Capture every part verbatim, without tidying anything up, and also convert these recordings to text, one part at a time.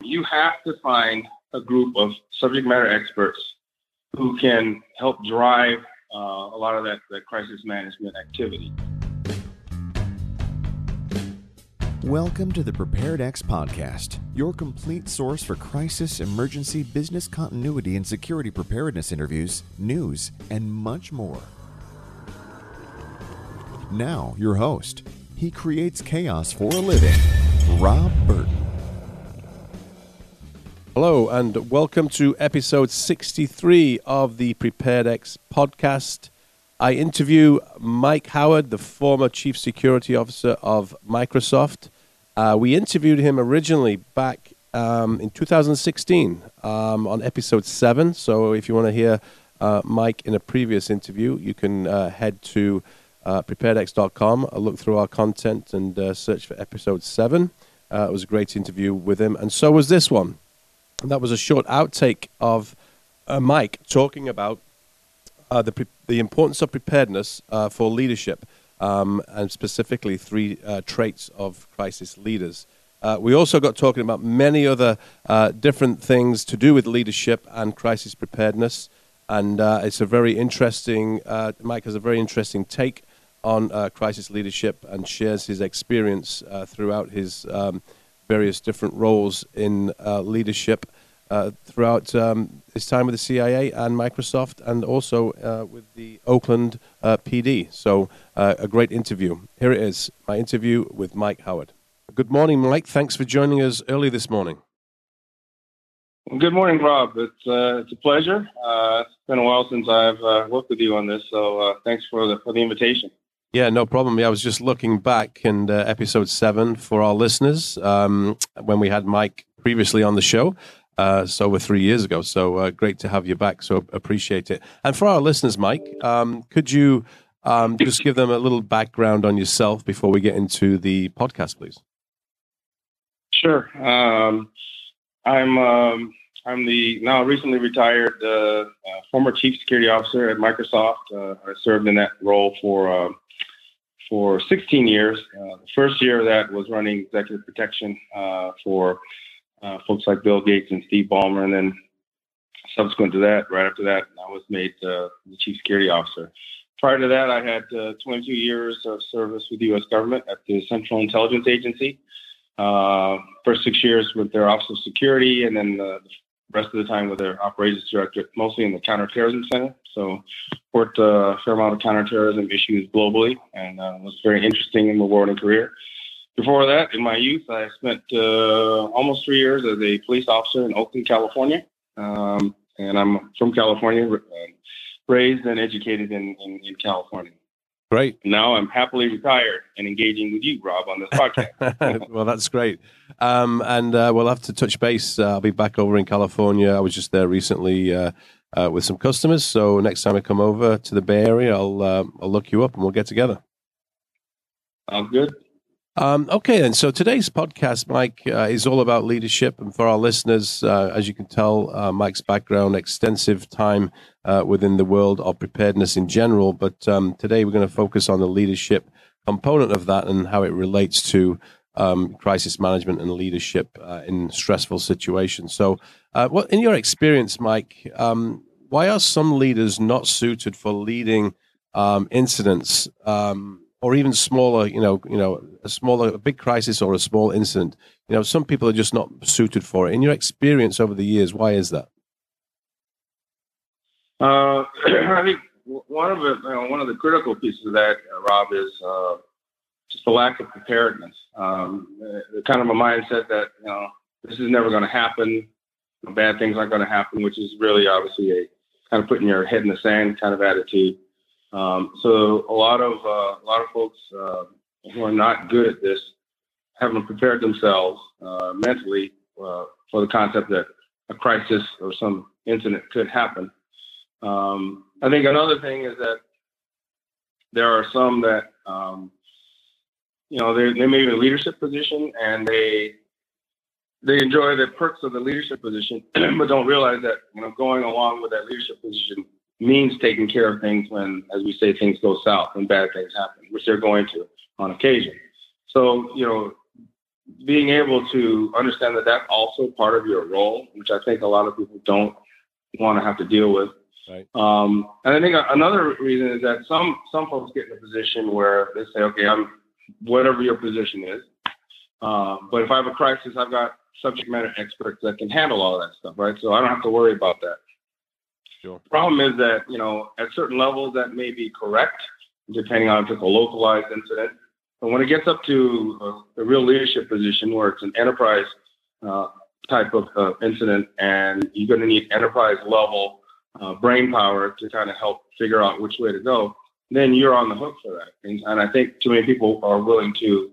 you have to find a group of subject matter experts who can help drive uh, a lot of that, that crisis management activity. Welcome to the PreparedX podcast, your complete source for crisis, emergency, business continuity, and security preparedness interviews, news, and much more. Now, your host. He creates chaos for a living, Rob Burton. Hello, and welcome to episode sixty-three of the PreparedX podcast. I interview Mike Howard, the former Chief Security Officer of Microsoft. Uh, we interviewed him originally back um, in two thousand sixteen um, on episode seven. So if you want to hear uh, Mike in a previous interview, you can uh, head to uh, prepared x dot com, look through our content, and uh, search for episode seven. Uh, it was a great interview with him, and so was this one. And that was a short outtake of uh, Mike talking about uh, the pre- the importance of preparedness uh, for leadership, um, and specifically three uh, traits of crisis leaders. Uh, we also got talking about many other uh, different things to do with leadership and crisis preparedness, and uh, it's a very interesting. Uh, Mike has a very interesting take on uh, crisis leadership and shares his experience uh, throughout his Um, various different roles in uh, leadership uh, throughout um, his time with the C I A and Microsoft, and also uh, with the Oakland uh, P D. So uh, a great interview. Here it is, my interview with Mike Howard. Good morning, Mike. Thanks for joining us early this morning. Good morning, Rob. It's, uh, it's a pleasure. Uh, it's been a while since I've uh, worked with you on this, so uh, thanks for the, for the invitation. Yeah, no problem. Yeah, I was just looking back in uh, episode seven for our listeners um, when we had Mike previously on the show. Uh, so over three years ago. So uh, great to have you back. So appreciate it. And for our listeners, Mike, um, could you um, just give them a little background on yourself before we get into the podcast, please? Sure. Um, I'm um, I'm the now recently retired uh, uh, former Chief Security Officer at Microsoft. Uh, I served in that role for uh, for sixteen years. Uh, the first year of that was running executive protection uh, for uh, folks like Bill Gates and Steve Ballmer. And then subsequent to that, right after that, I was made uh, the Chief Security Officer. Prior to that, I had uh, twenty-two years of service with the U S government at the Central Intelligence Agency. Uh, first six years with their Office of Security, and then uh, the rest of the time with their Operations Director, mostly in the Counterterrorism Center. So worked a fair amount of counterterrorism issues globally, and uh, was a very interesting and rewarding career. Before that, in my youth, I spent uh, almost three years as a police officer in Oakland, California. Um, and I'm from California, uh, raised and educated in, in, in California. Great. Now I'm happily retired and engaging with you, Rob, on this podcast. Well, that's great. Um, and uh, we'll have to touch base. Uh, I'll be back over in California. I was just there recently uh, uh, with some customers. So next time I come over to the Bay Area, I'll uh, I'll look you up and we'll get together. Sounds good. Um, okay, then. So today's podcast, Mike, uh, is all about leadership. And for our listeners, uh, as you can tell, uh, Mike's background, extensive time uh, within the world of preparedness in general. But um, today we're going to focus on the leadership component of that and how it relates to um, crisis management and leadership uh, in stressful situations. So uh, what, in your experience, Mike, um, why are some leaders not suited for leading um, incidents um or even smaller, you know, you know, a smaller, a big crisis or a small incident? You know, some people are just not suited for it. In your experience over the years, why is that? Uh, I think one of the you know, one of the critical pieces of that, uh, Rob, is uh, just the lack of preparedness. Um, the kind of a mindset that you know this is never going to happen, bad things aren't going to happen, which is really obviously a kind of putting your head in the sand kind of attitude. Um, so a lot of uh, a lot of folks uh, who are not good at this haven't prepared themselves uh, mentally uh, for the concept that a crisis or some incident could happen. Um, I think another thing is that there are some that um, you know they they may be in a leadership position and they they enjoy the perks of the leadership position, but don't realize that you know going along with that leadership position means taking care of things when, as we say, things go south, when bad things happen, which they're going to on occasion. So, you know, being able to understand that that's also part of your role, which I think a lot of people don't want to have to deal with. Right. Um, and I think another reason is that some some folks get in a position where they say, okay, I'm whatever your position is, uh, but if I have a crisis, I've got subject matter experts that can handle all of that stuff, right? So I don't have to worry about that. Sure. The problem is that, you know, at certain levels that may be correct, depending on if it's a localized incident. But when it gets up to a, a real leadership position where it's an enterprise uh, type of uh, incident, and you're going to need enterprise level uh, brain power to kind of help figure out which way to go, then you're on the hook for that. And, and I think too many people are willing to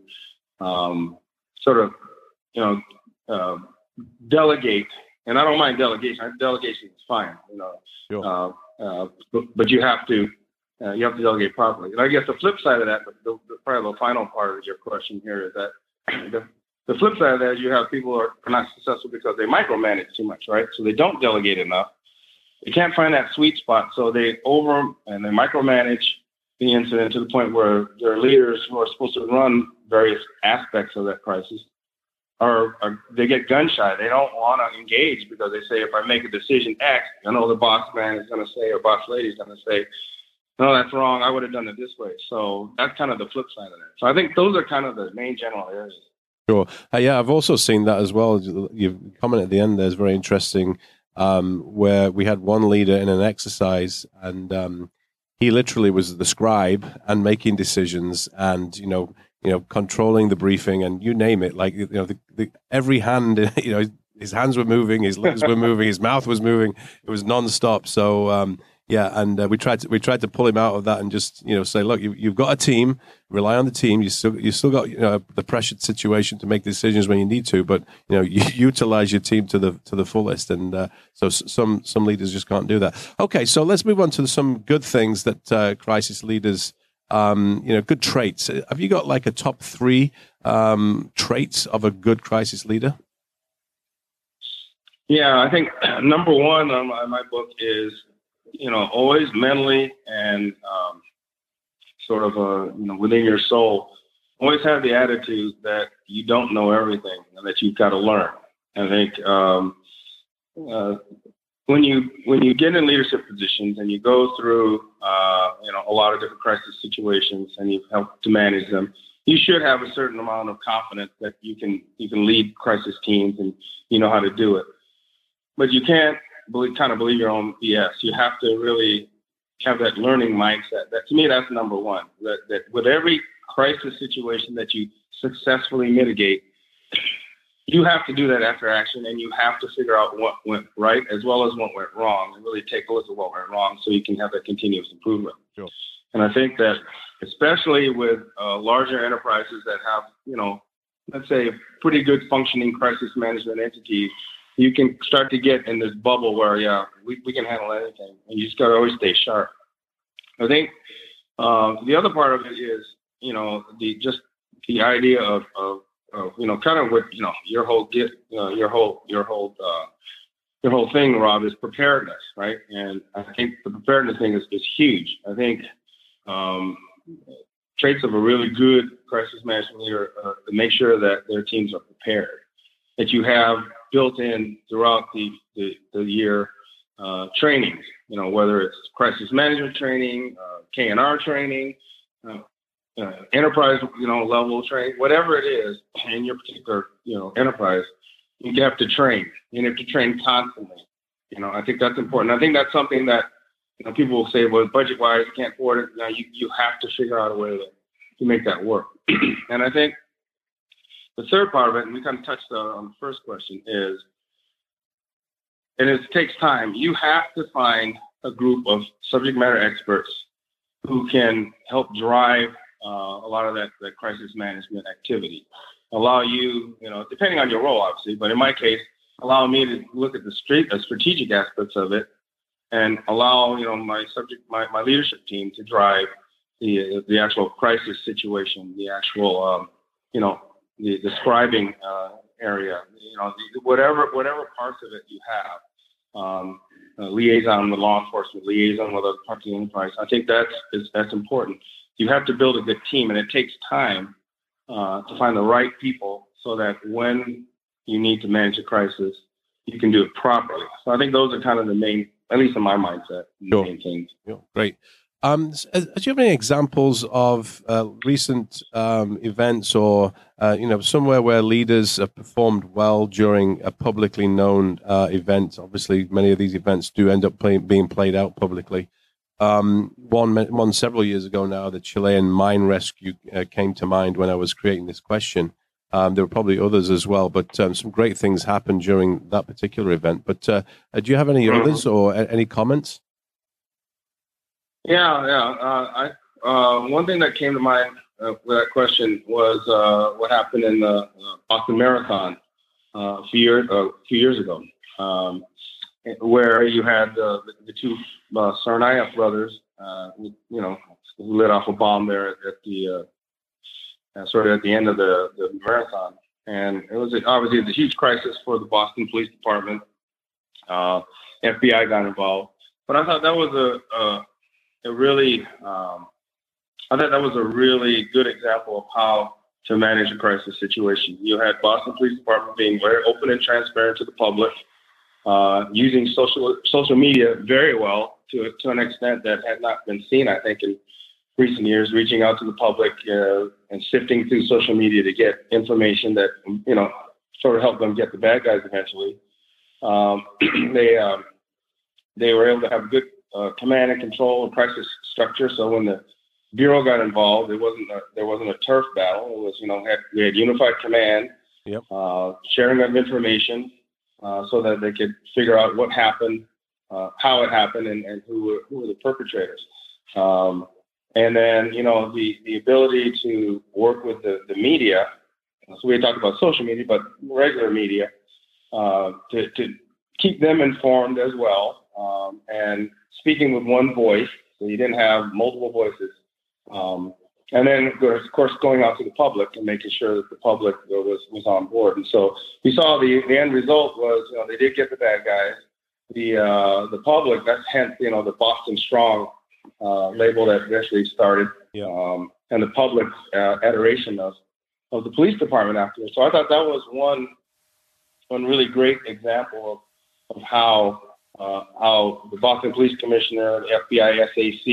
um, sort of, you know, uh, delegate. And I don't mind delegation. Delegation is fine, you know. Sure. Uh, uh, but, but you have to uh, you have to delegate properly. And I guess the flip side of that, the, the, probably the final part of your question here is that the, the flip side of that is you have people who are not successful because they micromanage too much, right? So they don't delegate enough. They can't find that sweet spot, so they over and they micromanage the incident to the point where their leaders who are supposed to run various aspects of that crisis Or, or they get gun shy. They don't want to engage because they say, if I make a decision X, I know the boss man is going to say, or boss lady is going to say, no, that's wrong. I would have done it this way. So that's kind of the flip side of that. So I think those are kind of the main general areas. Sure. Uh, yeah, I've also seen that as well. Your comment at the end there is very interesting, um, where we had one leader in an exercise, and um, he literally was the scribe and making decisions, and you know, you know, controlling the briefing, and you name it. Like you know, the, the, every hand, you know, his hands were moving, his legs were moving, his mouth was moving. It was nonstop. So. Um, Yeah, and uh, we tried to we tried to pull him out of that and just you know say, look, you, you've got a team, rely on the team. You still you still got you know the pressured situation to make decisions when you need to, but you know you utilize your team to the to the fullest. And uh, so some some leaders just can't do that. Okay, so let's move on to some good things that uh, crisis leaders, um, you know, good traits. Have you got like a top three um, traits of a good crisis leader? Yeah, I think number one on my, my book is, you know, always mentally and um, sort of, uh, you know, within your soul, always have the attitude that you don't know everything and that you've got to learn. I think um, uh, when you when you get in leadership positions and you go through, uh, you know, a lot of different crisis situations and you help to manage them, you should have a certain amount of confidence that you can you can lead crisis teams and you know how to do it. But you can't Believe, kind of believe your own B S. You have to really have that learning mindset. That to me, that's number one. That, that with every crisis situation that you successfully mitigate, you have to do that after action, and you have to figure out what went right as well as what went wrong, and really take a look at what went wrong so you can have that continuous improvement. Sure. And I think that especially with uh, larger enterprises that have, you know, let's say pretty good functioning crisis management entities, you can start to get in this bubble where, yeah, we, we can handle anything. And you just got to always stay sharp. I think uh, the other part of it is, you know, the just the idea of, of, of you know, kind of what, you know, your whole, get, uh, your whole, your whole, uh, your whole thing, Rob, is preparedness, right? And I think the preparedness thing is, is huge. I think um, traits of a really good crisis management leader uh, to make sure that their teams are prepared, that you have built in throughout the, the, the year uh, training, you know, whether it's crisis management training, uh, K and R training, uh, uh, enterprise, you know, level training, whatever it is in your particular, you know, enterprise, you have to train. You have to train constantly. You know, I think that's important. I think that's something that, you know, people will say, well, budget-wise, you can't afford it. Now you, you have to figure out a way to, to make that work. And I think the third part of it, and we kind of touched on the first question, is, and it takes time, you have to find a group of subject matter experts who can help drive uh, a lot of that, that crisis management activity. Allow you, you know, depending on your role, obviously, but in my case, allow me to look at the straight, uh, strategic aspects of it and allow, you know, my subject, my, my leadership team to drive the, the actual crisis situation, the actual, um, you know, the describing uh, area, you know, the, whatever whatever parts of it you have, um, uh, liaison with law enforcement, liaison with other parts of the enterprise. I think that's is, that's important. You have to build a good team, and it takes time uh, to find the right people so that when you need to manage a crisis, you can do it properly. So I think those are kind of the main, at least in my mindset, the Sure. main things. Yeah, great. Um, s- uh, do you have any examples of uh, recent um, events or, uh, you know, somewhere where leaders have performed well during a publicly known uh, event? Obviously, many of these events do end up play, being played out publicly. Um, one, one several years ago now, the Chilean mine rescue uh, came to mind when I was creating this question. Um, there were probably others as well, but um, some great things happened during that particular event. But uh, uh, do you have any Mhm. others or a- any comments? Yeah, yeah. Uh, I uh, one thing that came to mind uh, with that question was uh, what happened in the uh, Boston Marathon uh, a few years uh, a few years ago, um, where you had uh, the, the two uh, Tsarnaev brothers, uh, who, you know, who lit off a bomb there at, at the uh, uh, sort of at the end of the, the marathon, and it was a, obviously it was a huge crisis for the Boston Police Department. Uh, F B I got involved, but I thought that was a, a It really, um, I thought that was a really good example of how to manage a crisis situation. You had Boston Police Department being very open and transparent to the public, uh, using social social media very well to to an extent that had not been seen, I think, in recent years. Reaching out to the public uh, and sifting through social media to get information that you know sort of helped them get the bad guys eventually. Um, they um, they were able to have good Uh, command and control and crisis structure. So when the bureau got involved, it wasn't a, there wasn't a turf battle. It was you know had, we had unified command, Yep. uh, sharing of information, uh, so that they could figure out what happened, uh, how it happened, and, and who were, who were the perpetrators. Um, and then you know the the ability to work with the the media. So we talked about social media, but regular media uh, to to keep them informed as well. Um, and speaking with one voice, so you didn't have multiple voices. Um, and then, of course, going out to the public and making sure that the public was, was on board. And so we saw the, the end result was, you know, they did get the bad guys. The uh, the public, that's hence, you know, the Boston Strong uh, label that eventually started, Yeah. um, and the public uh, adoration of, of the police department afterwards. So I thought that was one one really great example of, of how Uh, how the Boston Police Commissioner, the F B I, S A C,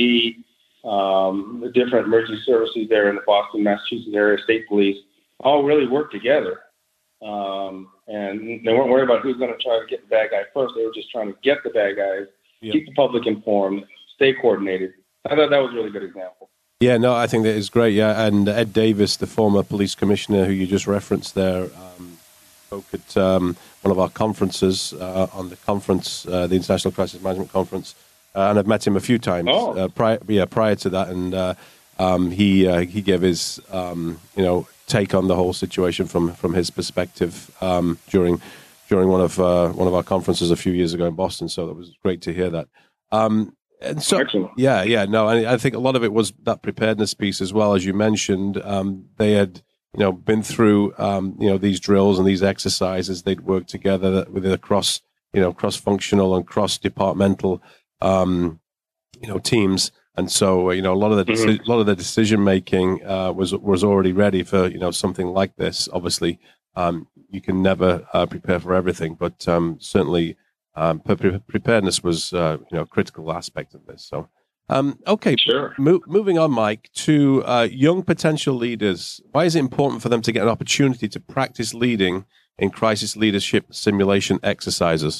um, the different emergency services there in the Boston, Massachusetts area, state police, all really worked together. Um, and they weren't worried about who's going to try to get the bad guy first. They were just trying to get the bad guys, Yep. keep the public informed, stay coordinated. I thought that was a really good example. Yeah, no, I think that is great. Yeah, and Ed Davis, the former police commissioner who you just referenced there, um, spoke at um, one of our conferences uh, on the conference, uh, the International Crisis Management Conference, uh, and I've met him a few times. Oh. Uh, prior, yeah, prior to that, and uh, um, he uh, he gave his um, you know take on the whole situation from from his perspective um, during during one of uh, one of our conferences a few years ago in Boston. So that was great to hear that. Um, and so, Excellent. yeah, yeah, no, I, I think a lot of it was that preparedness piece as well, as you mentioned. Um, they had. You know, been through um, you know these drills and these exercises. They'd worked together with across you know cross-functional and cross-departmental um, you know teams, and so you know a lot of the deci- Mm-hmm. a lot of the decision making uh, was was already ready for you know something like this. Obviously, um, you can never uh, prepare for everything, but um, certainly um, pre- preparedness was uh, you know a critical aspect of this. So. Um, okay, Sure. Mo- moving on, Mike, to uh, young potential leaders. Why is it important for them to get an opportunity to practice leading in crisis leadership simulation exercises?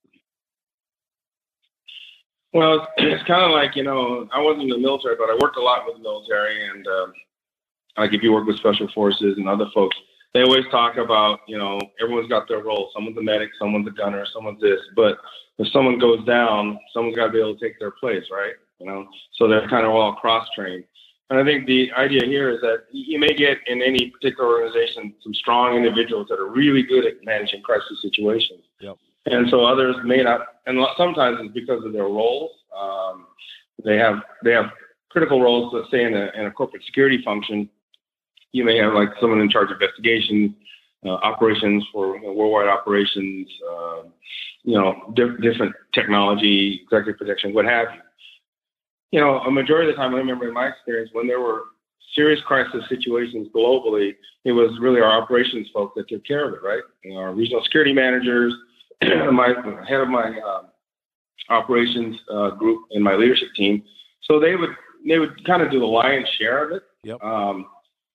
Well, it's, it's kind of like, you know, I wasn't in the military, but I worked a lot with the military. And um, like if you work with special forces and other folks, they always talk about, you know, everyone's got their role. Someone's a medic, someone's a gunner, someone's this. But if someone goes down, someone's got to be able to take their place, right? You know, so they're kind of all cross-trained. And I think the idea here is that you may get in any particular organization some strong individuals that are really good at managing crisis situations. Yep. And so others may not, and sometimes it's because of their roles. Um, they have they have critical roles, let's say in a, in a corporate security function. You may have like someone in charge of investigation, uh, operations for you know, worldwide operations, uh, you know, diff- different technology, executive protection, what have you. You know, a majority of the time, I remember in my experience, when there were serious crisis situations globally, it was really our operations folks that took care of it, right? You know, our regional security managers, my head of my um, operations uh, group and my leadership team. So they would they would kind of do the lion's share of it. Yep. Um,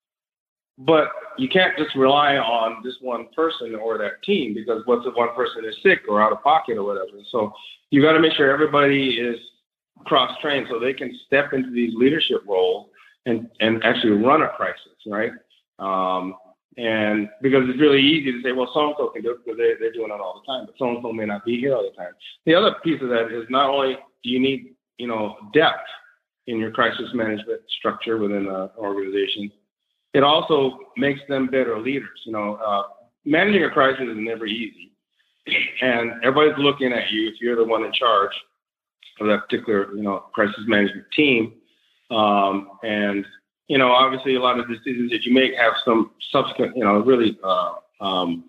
but you can't just rely on this one person or that team, because what if one person is sick or out of pocket or whatever? So you got to make sure everybody is cross-trained so they can step into these leadership roles and, and actually run a crisis, right? Um, and because it's really easy to say, well, so-and-so can do it because they, they're doing it all the time, but so-and-so may not be here all the time. The other piece of that is not only do you need, you know, depth in your crisis management structure within an organization, it also makes them better leaders. You know, uh, managing a crisis is never easy, and everybody's looking at you if you're the one in charge of that particular, you know, crisis management team. Um, and, you know, obviously a lot of decisions that you make have some subsequent, you know, really uh, um,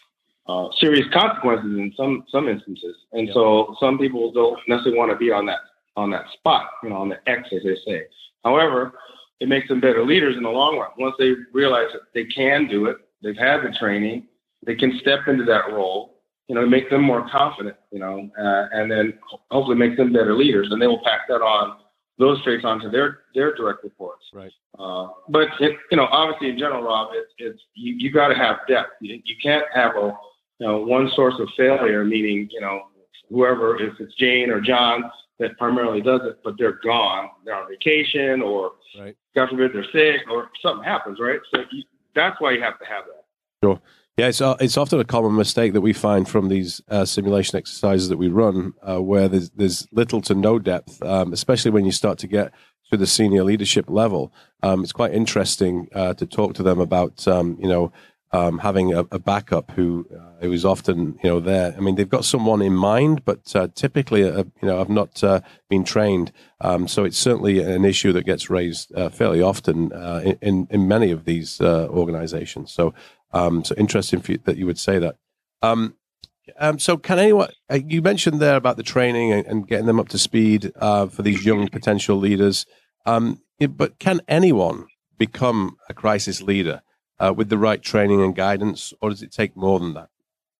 uh, serious consequences in some some instances. And yeah. So some people don't necessarily want to be on that on that spot, you know, on the X, as they say. However, it makes them better leaders in the long run. Once they realize that they can do it, they've had the training, they can step into that role, you know, make them more confident, you know, uh, and then hopefully make them better leaders. And they will pass that on, those traits onto their, their direct reports. Right. Uh, but, it, you know, obviously in general, Rob, it's, it's you, you got to have depth. You, you can't have a, you know, one source of failure, meaning, you know, whoever, if it's Jane or John that primarily does it, but they're gone, they're on vacation, or right. God forbid they're sick, or something happens, right? So you, that's why you have to have that. Sure. Yeah, it's uh, it's often a common mistake that we find from these uh, simulation exercises that we run, uh, where there's there's little to no depth, um, especially when you start to get to the senior leadership level. Um, it's quite interesting uh, to talk to them about, um, you know, um, having a, a backup who uh, who is often, you know, there. I mean, they've got someone in mind, but uh, typically, uh, you know, have not uh, been trained. Um, so it's certainly an issue that gets raised uh, fairly often uh, in in many of these uh, organizations. So. Um, so interesting for you, that you would say that. Um, um, so can anyone, uh, you mentioned there about the training and, and getting them up to speed uh, for these young potential leaders. Um, it, but can anyone become a crisis leader uh, with the right training and guidance, or does it take more than that?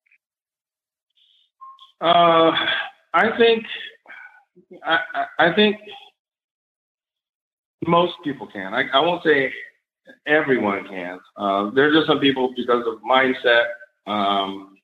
Uh, I think, I, I think most people can. I, I won't say everyone can. Uh, there are just some people, because of mindset um,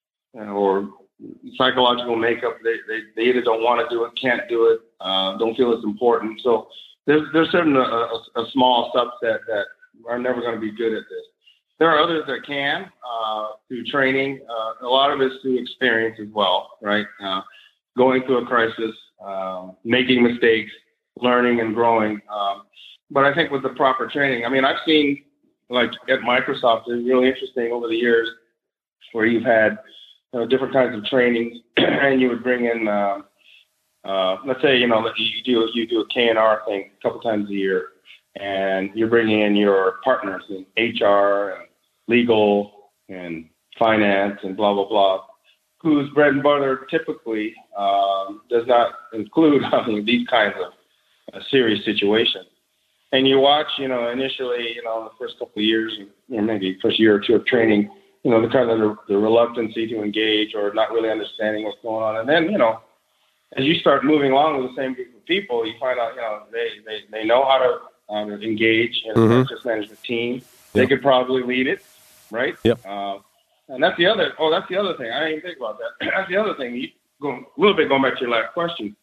or psychological makeup, they, they, they either don't want to do it, can't do it, uh, don't feel it's important. So there's there's certain a, a, a small subset that are never going to be good at this. There are others that can uh, through training. Uh, a lot of it's through experience as well, right? Uh, going through a crisis, uh, making mistakes, learning and growing. Um, But I think with the proper training, I mean, I've seen, like at Microsoft, it's really interesting over the years where you've had you know, different kinds of trainings, and you would bring in, uh, uh, let's say, you know, you do you do a K and R thing a couple times a year, and you're bringing in your partners in H R and legal and finance and blah blah blah, whose bread and butter typically um, does not include I mean, these kinds of uh, serious situations. And you watch, you know, initially, you know, the first couple of years, or maybe first year or two of training, you know, the kind of the, the reluctancy to engage or not really understanding what's going on. And then, you know, as you start moving along with the same group of people, you find out, you know, they, they, they know how to, uh, to engage in mm-hmm. a crisis management team. They yep. could probably lead it, right? Yep. Uh, and that's the other, oh, that's the other thing. I didn't even think about that. That's the other thing. You go a little bit going back to your last question.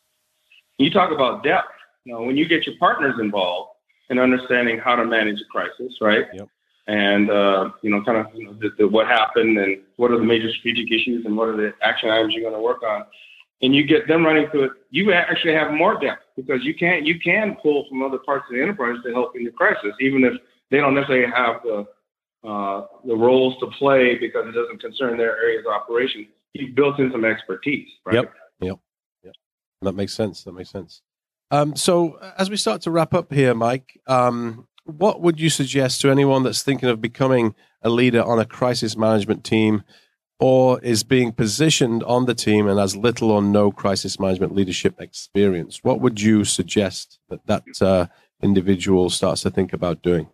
You talk about depth. You know, when you get your partners involved in understanding how to manage a crisis, right? Yep. And, uh, you know, kind of you know, the, the, what happened and what are the major strategic issues and what are the action items you're going to work on. And you get them running through it, you actually have more depth because you can you can pull from other parts of the enterprise to help in your crisis, even if they don't necessarily have the uh, the roles to play because it doesn't concern their areas of operation. You've built in some expertise, right? Yep, yep, yep. That makes sense. That makes sense. Um, so as we start to wrap up here, Mike, um, what would you suggest to anyone that's thinking of becoming a leader on a crisis management team or is being positioned on the team and has little or no crisis management leadership experience? What would you suggest that that uh, individual starts to think about doing?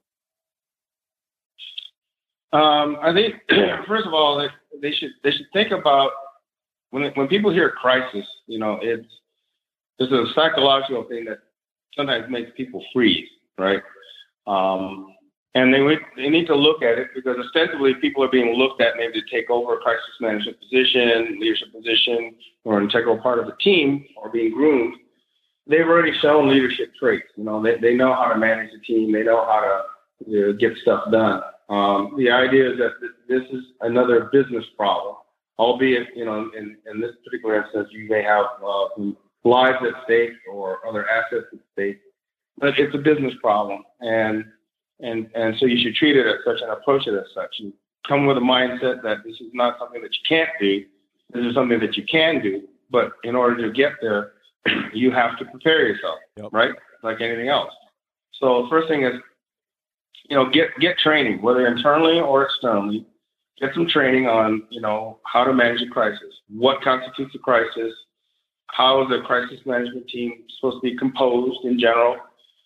Um, I think first of all, they, they should they should think about when when people hear crisis. You know, it's it's a psychological thing that sometimes makes people freeze, right? Um, and they would, they need to look at it because ostensibly people are being looked at maybe to take over a crisis management position, leadership position, or an integral part of the team, or being groomed. They've already shown leadership traits. You know, they they know how to manage the team. They know how to you know, get stuff done. Um, the idea is that th- this is another business problem, albeit, you know, in, in this particular instance, you may have uh, lives at stake or other assets at stake, but it's a business problem. And, and, and so you should treat it as such and approach it as such. And come with a mindset that this is not something that you can't do. This is something that you can do. But in order to get there, you have to prepare yourself, yep. right? Like anything else. So first thing is, you know, get, get training, whether internally or externally. Get some training on, you know, how to manage a crisis. What constitutes a crisis? How is the crisis management team supposed to be composed in general?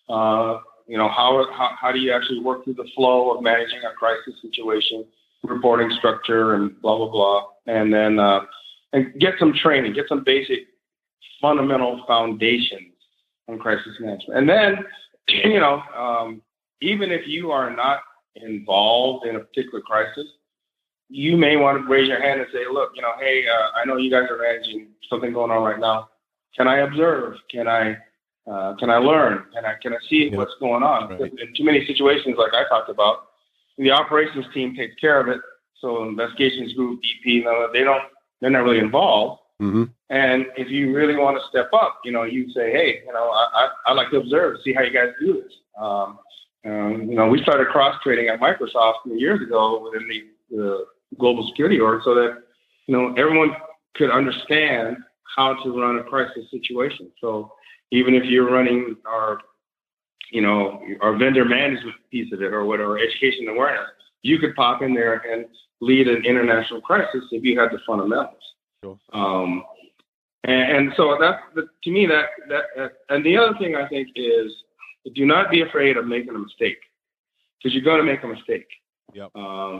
Uh, you know, how, how how do you actually work through the flow of managing a crisis situation, reporting structure, and blah blah blah. And then uh, and get some training, get some basic fundamental foundations on crisis management. And then, you know, um, even if you are not involved in a particular crisis, you may want to raise your hand and say, look, you know, hey, uh, I know you guys are managing something going on right now. Can I observe? Can I uh, can I learn? Can I can I see yep. what's going on? Right. In too many situations, like I talked about, the operations team takes care of it. So investigations group, E P, no, they don't, they're not really involved. Mm-hmm. And if you really want to step up, you know, you say, hey, you know, I I, I like to observe, see how you guys do this. Um, um, you know, we started cross training at Microsoft years ago within the, the global security org, so that you know everyone could understand how to run a crisis situation. So even if you're running our, you know, our vendor management piece of it or whatever, education awareness, you could pop in there and lead an international crisis if you had the fundamentals. Sure. Um, and, and so that's the, to me that that uh, and the other thing I think is do not be afraid of making a mistake because you're going to make a mistake. Yep. Um,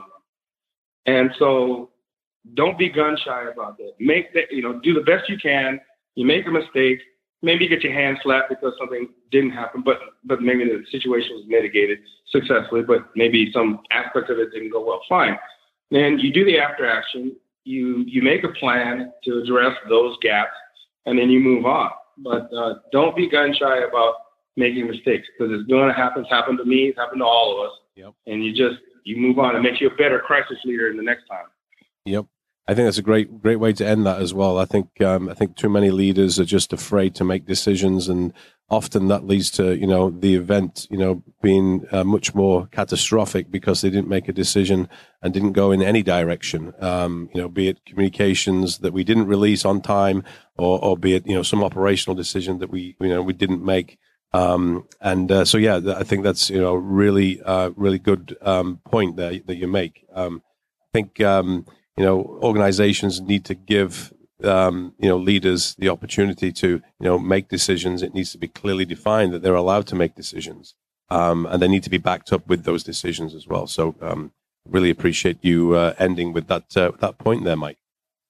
And so don't be gun shy about that. Make that, you know, do the best you can. You make a mistake, maybe you get your hand slapped because something didn't happen, but but maybe the situation was mitigated successfully, but maybe some aspect of it didn't go well. Fine. Then you do the after action. You you make a plan to address those gaps, and then you move on. But uh, don't be gun shy about making mistakes because it's going to happen. It's happened to me. It's happened to all of us. Yep. And you just you move on. It makes you a better crisis leader in the next time. Yep. I think that's a great, great way to end that as well. I think, um, I think too many leaders are just afraid to make decisions, and often that leads to, you know, the event, you know, being uh, much more catastrophic because they didn't make a decision and didn't go in any direction. Um, you know, be it communications that we didn't release on time, or, or be it, you know, some operational decision that we, you know, we didn't make. Um, and uh, so, yeah, I think that's, you know, really, uh, really good um, point there that you make. Um, I think, um, you know, organizations need to give, um, you know, leaders the opportunity to, you know, make decisions. It needs to be clearly defined that they're allowed to make decisions. Um, and they need to be backed up with those decisions as well. So um, really appreciate you uh, ending with that uh, that point there, Mike.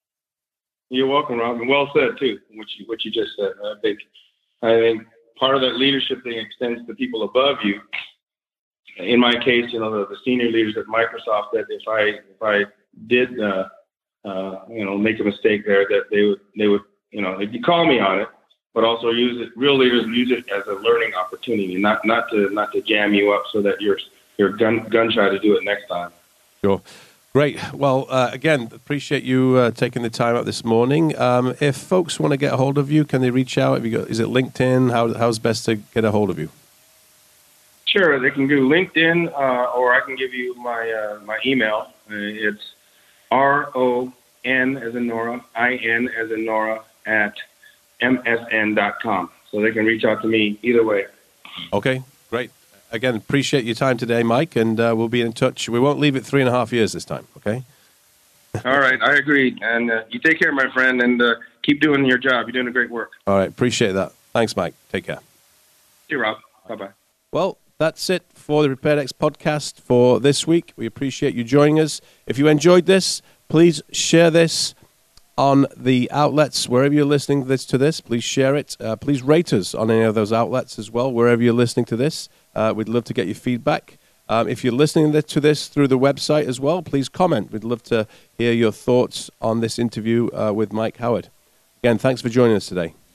You're welcome, Rob. And well said, too, what you, what you just said. I think, I think part of that leadership thing extends to people above you. In my case, you know, the, the senior leaders at Microsoft, that if I if I did, uh, uh, you know, make a mistake there, that they would, they would, you know, they'd call me on it, but also use it. Real leaders use it as a learning opportunity, not not to not to jam you up so that you're you're gun gun shy to do it next time. Sure. Great. Well, uh, again, appreciate you uh, taking the time out this morning. Um, if folks want to get a hold of you, can they reach out? Have you got, is it LinkedIn? How, how's best to get a hold of you? Sure, they can do LinkedIn, uh, or I can give you my uh, my email. Uh, it's R O N as in Nora, I N as in Nora, at M S N dot com. So they can reach out to me either way. Okay, great. Again, appreciate your time today, Mike, and uh, we'll be in touch. We won't leave it three and a half years this time, okay? All right, I agree. And uh, you take care, my friend, and uh, keep doing your job. You're doing a great work. All right, appreciate that. Thanks, Mike. Take care. See you, Rob. Bye-bye. Well, that's it for the PreparedX podcast for this week. We appreciate you joining us. If you enjoyed this, please share this on the outlets, wherever you're listening to this, to this please share it. Uh, please rate us on any of those outlets as well, wherever you're listening to this. Uh, we'd love to get your feedback. Um, if you're listening to this through the website as well, please comment. We'd love to hear your thoughts on this interview uh, with Mike Howard. Again, thanks for joining us today.